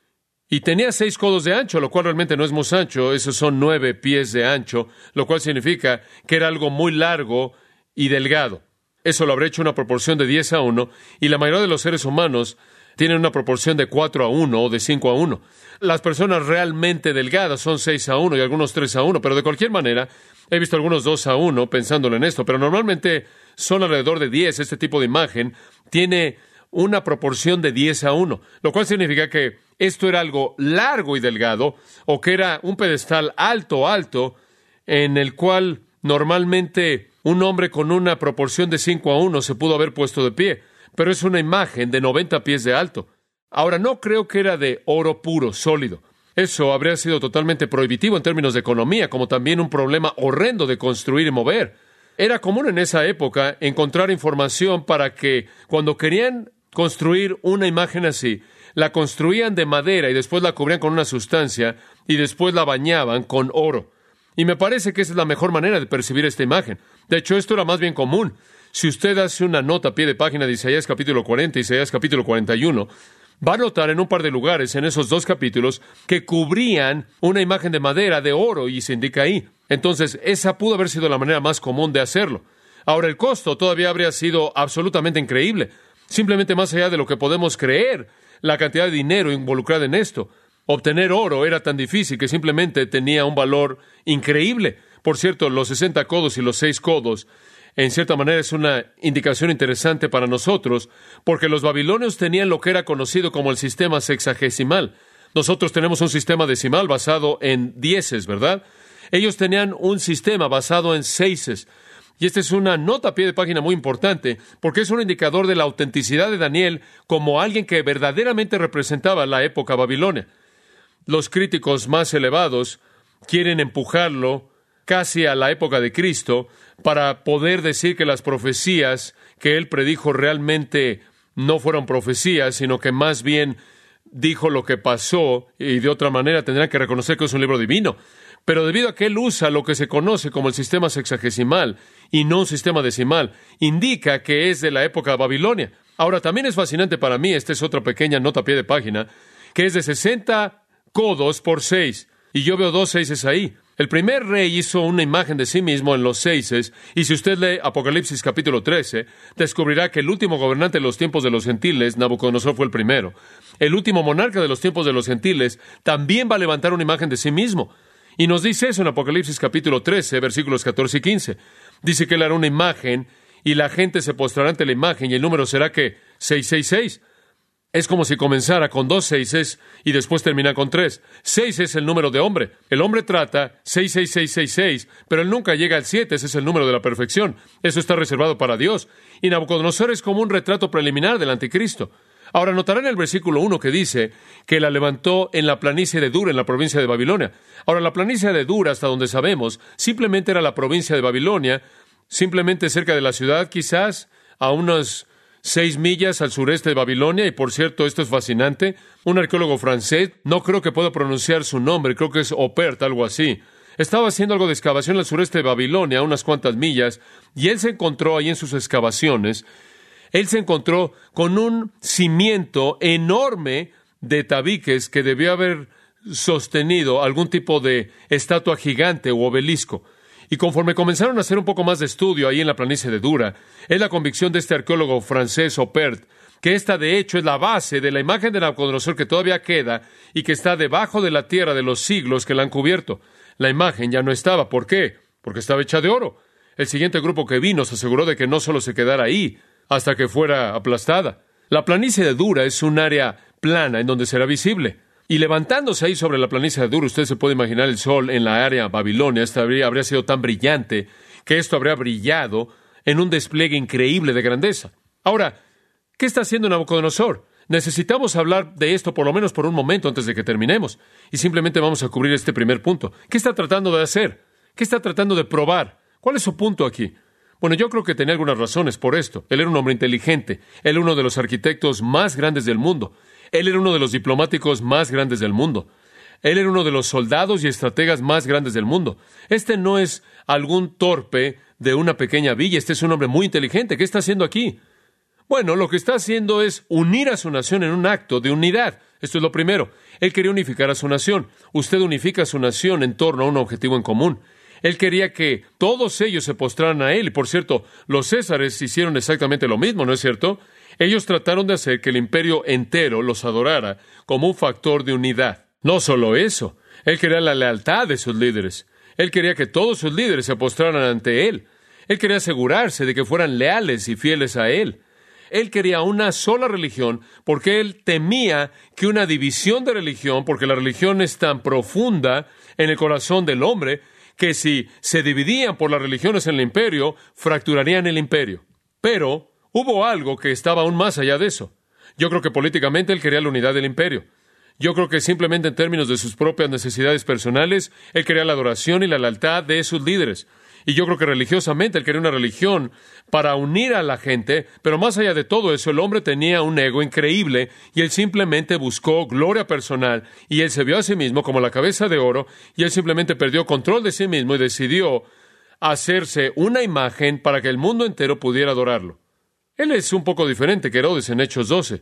Y tenía seis codos de ancho, lo cual realmente no es muy ancho. Esos son nueve pies de ancho, lo cual significa que era algo muy largo y delgado. Eso lo habría hecho una proporción de diez a uno, y la mayoría de los seres humanos tienen una proporción de cuatro a uno o de cinco a uno. Las personas realmente delgadas son seis a uno y algunos tres a uno, pero de cualquier manera, he visto algunos dos a uno pensándolo en esto, pero normalmente son alrededor de diez. Este tipo de imagen tiene una proporción de diez a uno, lo cual significa que esto era algo largo y delgado, o que era un pedestal alto, alto, en el cual normalmente un hombre con una proporción de cinco a uno se pudo haber puesto de pie, pero es una imagen de noventa pies de alto. Ahora, no creo que era de oro puro, sólido. Eso habría sido totalmente prohibitivo en términos de economía, como también un problema horrendo de construir y mover. Era común en esa época encontrar información para que cuando querían construir una imagen así, la construían de madera y después la cubrían con una sustancia y después la bañaban con oro. Y me parece que esa es la mejor manera de percibir esta imagen. De hecho, esto era más bien común. Si usted hace una nota a pie de página de Isaías capítulo cuarenta y Isaías capítulo cuarenta y uno, va a notar en un par de lugares en esos dos capítulos que cubrían una imagen de madera, de oro, y se indica ahí. Entonces, esa pudo haber sido la manera más común de hacerlo. Ahora, el costo todavía habría sido absolutamente increíble. Simplemente más allá de lo que podemos creer, la cantidad de dinero involucrada en esto. Obtener oro era tan difícil que simplemente tenía un valor increíble. Por cierto, los sesenta codos y los seis codos, en cierta manera, es una indicación interesante para nosotros, porque los babilonios tenían lo que era conocido como el sistema sexagesimal. Nosotros tenemos un sistema decimal basado en dieces, ¿verdad? Ellos tenían un sistema basado en seises. Y esta es una nota a pie de página muy importante, porque es un indicador de la autenticidad de Daniel como alguien que verdaderamente representaba la época babilonia. Los críticos más elevados quieren empujarlo casi a la época de Cristo para poder decir que las profecías que él predijo realmente no fueron profecías, sino que más bien dijo lo que pasó, y de otra manera tendrán que reconocer que es un libro divino. Pero debido a que él usa lo que se conoce como el sistema sexagesimal y no un sistema decimal, indica que es de la época de Babilonia. Ahora, también es fascinante para mí, esta es otra pequeña nota a pie de página, que es de sesenta codos por seis, y yo veo dos seises ahí. El primer rey hizo una imagen de sí mismo en los seises, y si usted lee Apocalipsis capítulo trece, descubrirá que el último gobernante de los tiempos de los gentiles, Nabucodonosor, fue el primero. El último monarca de los tiempos de los gentiles también va a levantar una imagen de sí mismo. Y nos dice eso en Apocalipsis capítulo trece, versículos catorce y quince. Dice que él hará una imagen, y la gente se postrará ante la imagen, y el número será que seiscientos sesenta y seis. Es como si comenzara con dos seises y después termina con tres. Seis es el número de hombre. El hombre trata seis seis seis seis seis, pero él nunca llega al siete. Ese es el número de la perfección. Eso está reservado para Dios. Y Nabucodonosor es como un retrato preliminar del anticristo. Ahora, notarán el versículo uno que dice que la levantó en la planicie de Dura, en la provincia de Babilonia. Ahora, la planicie de Dura, hasta donde sabemos, simplemente era la provincia de Babilonia, simplemente cerca de la ciudad, quizás a unos seis millas al sureste de Babilonia, y por cierto, esto es fascinante, un arqueólogo francés, no creo que pueda pronunciar su nombre, creo que es Opert, algo así, estaba haciendo algo de excavación al sureste de Babilonia, a unas cuantas millas, y él se encontró ahí en sus excavaciones, él se encontró con un cimiento enorme de tabiques que debió haber sostenido algún tipo de estatua gigante u obelisco. Y conforme comenzaron a hacer un poco más de estudio ahí en la planicie de Dura, es la convicción de este arqueólogo francés Opert, que esta de hecho es la base de la imagen de Nabucodonosor que todavía queda y que está debajo de la tierra de los siglos que la han cubierto. La imagen ya no estaba. ¿Por qué? Porque estaba hecha de oro. El siguiente grupo que vino se aseguró de que no solo se quedara ahí hasta que fuera aplastada. La planicie de Dura es un área plana en donde será visible. Y levantándose ahí sobre la planicie de Dura, usted se puede imaginar el sol en la área Babilonia. Esta habría, habría sido tan brillante que esto habría brillado en un despliegue increíble de grandeza. Ahora, ¿qué está haciendo Nabucodonosor? Necesitamos hablar de esto por lo menos por un momento antes de que terminemos. Y simplemente vamos a cubrir este primer punto. ¿Qué está tratando de hacer? ¿Qué está tratando de probar? ¿Cuál es su punto aquí? Bueno, yo creo que tenía algunas razones por esto. Él era un hombre inteligente. Él era uno de los arquitectos más grandes del mundo. Él era uno de los diplomáticos más grandes del mundo. Él era uno de los soldados y estrategas más grandes del mundo. Este no es algún torpe de una pequeña villa. Este es un hombre muy inteligente. ¿Qué está haciendo aquí? Bueno, lo que está haciendo es unir a su nación en un acto de unidad. Esto es lo primero. Él quería unificar a su nación. Usted unifica a su nación en torno a un objetivo en común. Él quería que todos ellos se postraran a él. Y por cierto, los césares hicieron exactamente lo mismo, ¿no es cierto? Ellos trataron de hacer que el imperio entero los adorara como un factor de unidad. No solo eso, él quería la lealtad de sus líderes. Él quería que todos sus líderes se postraran ante él. Él quería asegurarse de que fueran leales y fieles a él. Él quería una sola religión porque él temía que una división de religión, porque la religión es tan profunda en el corazón del hombre, que si se dividían por las religiones en el imperio, fracturarían el imperio. Pero hubo algo que estaba aún más allá de eso. Yo creo que políticamente él quería la unidad del imperio. Yo creo que simplemente en términos de sus propias necesidades personales, él quería la adoración y la lealtad de sus líderes. Y yo creo que religiosamente él quería una religión para unir a la gente, pero más allá de todo eso, el hombre tenía un ego increíble y él simplemente buscó gloria personal y él se vio a sí mismo como la cabeza de oro y él simplemente perdió control de sí mismo y decidió hacerse una imagen para que el mundo entero pudiera adorarlo. Él es un poco diferente que Herodes en Hechos doce.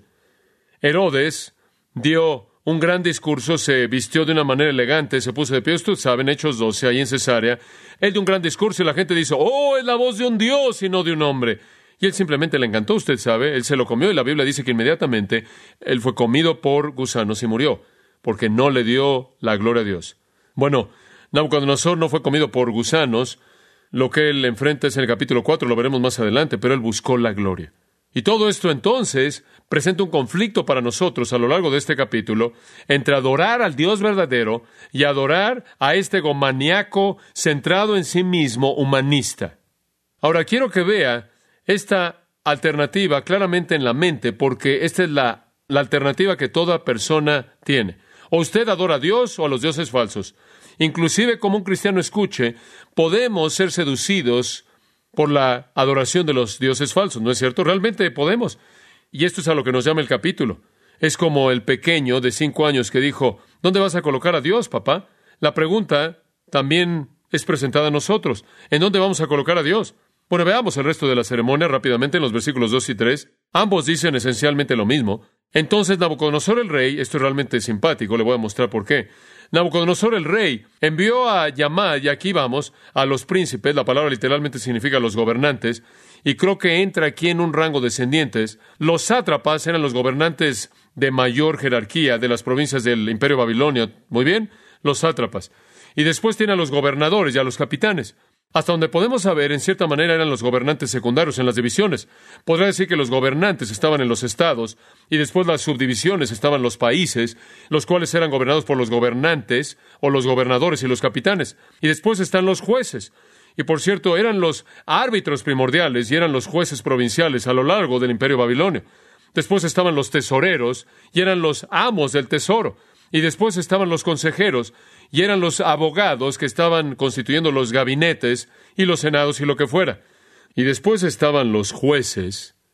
Herodes dio un gran discurso, se vistió de una manera elegante, se puso de pie. Usted sabe, en Hechos doce, ahí en Cesarea, él dio un gran discurso y la gente dice, ¡oh, es la voz de un Dios y no de un hombre! Y él simplemente le encantó, usted sabe, él se lo comió y la Biblia dice que inmediatamente él fue comido por gusanos y murió, porque no le dio la gloria a Dios. Bueno, Nabucodonosor no fue comido por gusanos. Lo que él enfrenta es en el capítulo cuatro, lo veremos más adelante, pero él buscó la gloria. Y todo esto entonces presenta un conflicto para nosotros a lo largo de este capítulo entre adorar al Dios verdadero y adorar a este egomaniaco centrado en sí mismo humanista. Ahora quiero que vea esta alternativa claramente en la mente, porque esta es la, la alternativa que toda persona tiene. O usted adora a Dios o a los dioses falsos. Inclusive, como un cristiano escuche, podemos ser seducidos por la adoración de los dioses falsos, ¿no es cierto? Realmente podemos. Y esto es a lo que nos llama el capítulo. Es como el pequeño de cinco años que dijo, ¿dónde vas a colocar a Dios, papá? La pregunta también es presentada a nosotros. ¿En dónde vamos a colocar a Dios? Bueno, veamos el resto de la ceremonia rápidamente en los versículos dos y tres. Ambos dicen esencialmente lo mismo. Entonces Nabucodonosor el rey, esto es realmente simpático, le voy a mostrar por qué. Nabucodonosor el rey envió a llamar, y aquí vamos, a los príncipes, la palabra literalmente significa los gobernantes, y creo que entra aquí en un rango descendientes. Los sátrapas eran los gobernantes de mayor jerarquía de las provincias del Imperio Babilonio. Muy bien, los sátrapas. Y después tiene a los gobernadores y a los capitanes. Hasta donde podemos saber, en cierta manera eran los gobernantes secundarios en las divisiones. Podría decir que los gobernantes estaban en los estados y después las subdivisiones estaban los países, los cuales eran gobernados por los gobernantes o los gobernadores y los capitanes. Y después están los jueces. Y por cierto, eran los árbitros primordiales y eran los jueces provinciales a lo largo del Imperio Babilonio. Después estaban los tesoreros y eran los amos del tesoro. Y después estaban los consejeros, y eran los abogados que estaban constituyendo los gabinetes y los senados y lo que fuera. Y después estaban los jueces,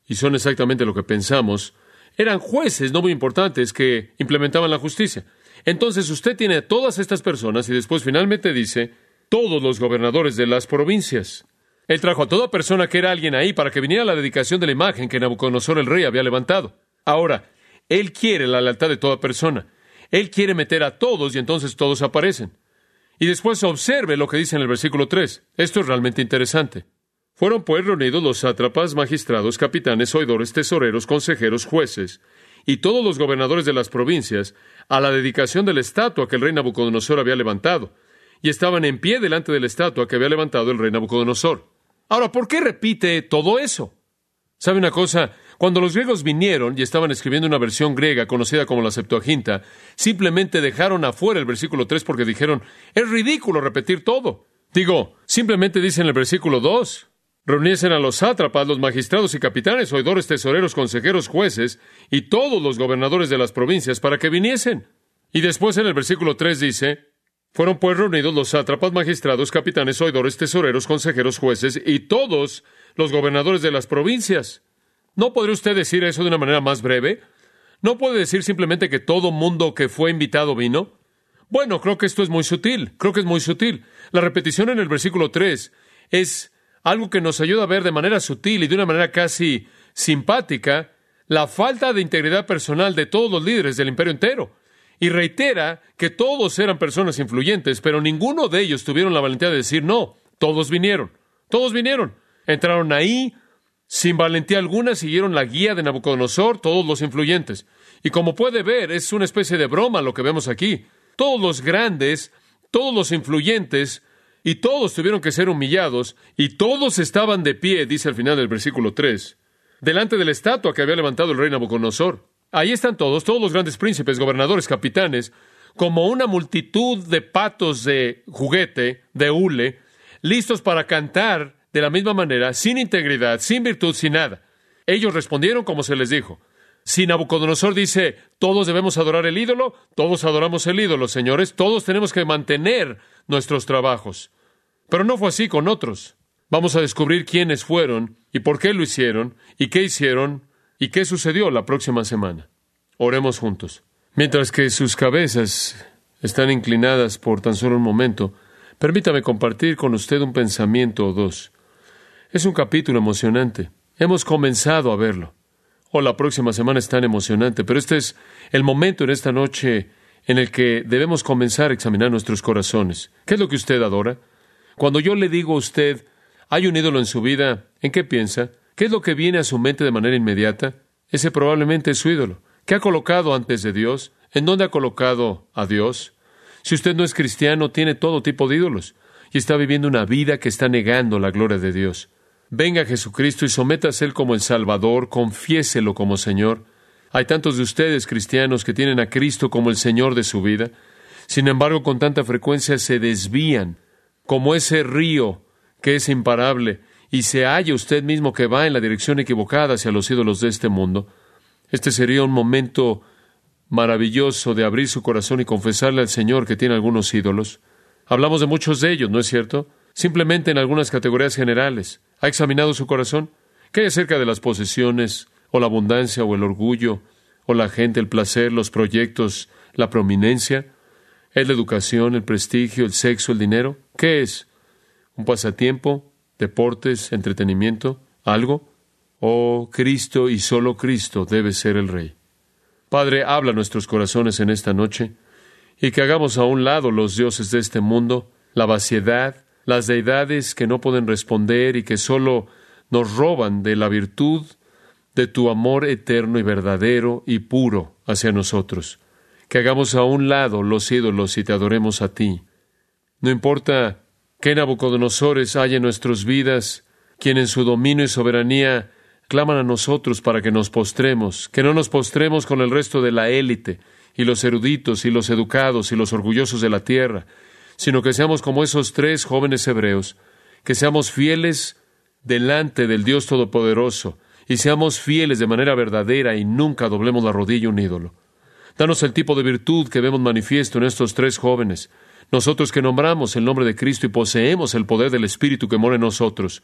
y son exactamente lo que pensamos, eran jueces no muy importantes que implementaban la justicia. Entonces usted tiene a todas estas personas y después finalmente dice, todos los gobernadores de las provincias. Él trajo a toda persona que era alguien ahí para que viniera a la dedicación de la imagen que Nabucodonosor el rey había levantado. Ahora, él quiere la lealtad de toda persona. Él quiere meter a todos y entonces todos aparecen. Y después observe lo que dice en el versículo tres. Esto es realmente interesante. Fueron pues reunidos los sátrapas, magistrados, capitanes, oidores, tesoreros, consejeros, jueces, y todos los gobernadores de las provincias, a la dedicación de la estatua que el rey Nabucodonosor había levantado, y estaban en pie delante de la estatua que había levantado el rey Nabucodonosor. Ahora, ¿por qué repite todo eso? ¿Sabe una cosa? Cuando los griegos vinieron y estaban escribiendo una versión griega conocida como la Septuaginta, simplemente dejaron afuera el versículo tres porque dijeron, es ridículo repetir todo. Digo, simplemente dice en el versículo dos, reuniesen a los sátrapas, los magistrados y capitanes, oidores, tesoreros, consejeros, jueces, y todos los gobernadores de las provincias para que viniesen. Y después en el versículo tres dice, fueron pues reunidos los sátrapas, magistrados, capitanes, oidores, tesoreros, consejeros, jueces, y todos los gobernadores de las provincias. ¿No podría usted decir eso de una manera más breve? ¿No puede decir simplemente que todo mundo que fue invitado vino? Bueno, creo que esto es muy sutil, creo que es muy sutil. La repetición en el versículo tres es algo que nos ayuda a ver de manera sutil y de una manera casi simpática la falta de integridad personal de todos los líderes del imperio entero. Y reitera que todos eran personas influyentes, pero ninguno de ellos tuvieron la valentía de decir no. Todos vinieron, todos vinieron. Entraron ahí, sin valentía alguna, siguieron la guía de Nabucodonosor, todos los influyentes. Y como puede ver, es una especie de broma lo que vemos aquí. Todos los grandes, todos los influyentes, y todos tuvieron que ser humillados, y todos estaban de pie, dice al final del versículo tres, delante de la estatua que había levantado el rey Nabucodonosor. Ahí están todos, todos los grandes príncipes, gobernadores, capitanes, como una multitud de patos de juguete, de hule, listos para cantar de la misma manera, sin integridad, sin virtud, sin nada. Ellos respondieron como se les dijo. Si Nabucodonosor dice, todos debemos adorar el ídolo, todos adoramos el ídolo, señores, todos tenemos que mantener nuestros trabajos. Pero no fue así con otros. Vamos a descubrir quiénes fueron, y por qué lo hicieron, y qué hicieron, y qué sucedió la próxima semana. Oremos juntos. Mientras que sus cabezas están inclinadas por tan solo un momento, permítame compartir con usted un pensamiento o dos. Es un capítulo emocionante. Hemos comenzado a verlo. O la próxima semana es tan emocionante, pero este es el momento en esta noche en el que debemos comenzar a examinar nuestros corazones. ¿Qué es lo que usted adora? Cuando yo le digo a usted, ¿hay un ídolo en su vida? ¿En qué piensa? ¿Qué es lo que viene a su mente de manera inmediata? Ese probablemente es su ídolo. ¿Qué ha colocado antes de Dios? ¿En dónde ha colocado a Dios? Si usted no es cristiano, tiene todo tipo de ídolos y está viviendo una vida que está negando la gloria de Dios. Venga a Jesucristo y sométase a Él como el Salvador, confiéselo como Señor. Hay tantos de ustedes, cristianos, que tienen a Cristo como el Señor de su vida. Sin embargo, con tanta frecuencia se desvían, como ese río que es imparable, y se halla usted mismo que va en la dirección equivocada hacia los ídolos de este mundo. Este sería un momento maravilloso de abrir su corazón y confesarle al Señor que tiene algunos ídolos. Hablamos de muchos de ellos, ¿no es cierto? Simplemente en algunas categorías generales. ¿Ha examinado su corazón? ¿Qué hay acerca de las posesiones, o la abundancia, o el orgullo, o la gente, el placer, los proyectos, la prominencia? ¿Es la educación, el prestigio, el sexo, el dinero? ¿Qué es? ¿Un pasatiempo? ¿Deportes? ¿Entretenimiento? ¿Algo? Oh, Cristo y solo Cristo debe ser el Rey. Padre, habla a nuestros corazones en esta noche y que hagamos a un lado los dioses de este mundo, la vaciedad, las deidades que no pueden responder y que solo nos roban de la virtud de tu amor eterno y verdadero y puro hacia nosotros. Que hagamos a un lado los ídolos y te adoremos a ti. No importa qué Nabucodonosores hay en nuestras vidas, quien en su dominio y soberanía claman a nosotros para que nos postremos, que no nos postremos con el resto de la élite, y los eruditos, y los educados, y los orgullosos de la tierra, sino que seamos como esos tres jóvenes hebreos, que seamos fieles delante del Dios Todopoderoso, y seamos fieles de manera verdadera, y nunca doblemos la rodilla a un ídolo. Danos el tipo de virtud que vemos manifiesto en estos tres jóvenes, nosotros que nombramos el nombre de Cristo y poseemos el poder del Espíritu que mora en nosotros.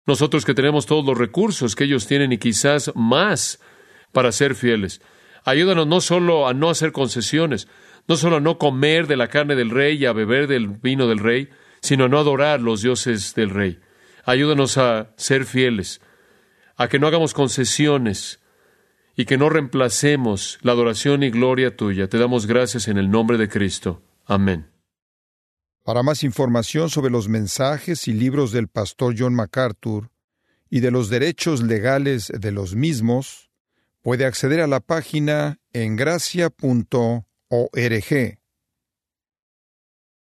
Nosotros que tenemos todos los recursos que ellos tienen y quizás más para ser fieles. Ayúdanos no solo a no hacer concesiones, no solo a no comer de la carne del rey y a beber del vino del rey, sino a no adorar los dioses del rey. Ayúdanos a ser fieles, a que no hagamos concesiones y que no reemplacemos la adoración y gloria tuya. Te damos gracias en el nombre de Cristo. Amén. Para más información sobre los mensajes y libros del pastor John MacArthur y de los derechos legales de los mismos, puede acceder a la página en gracia punto org.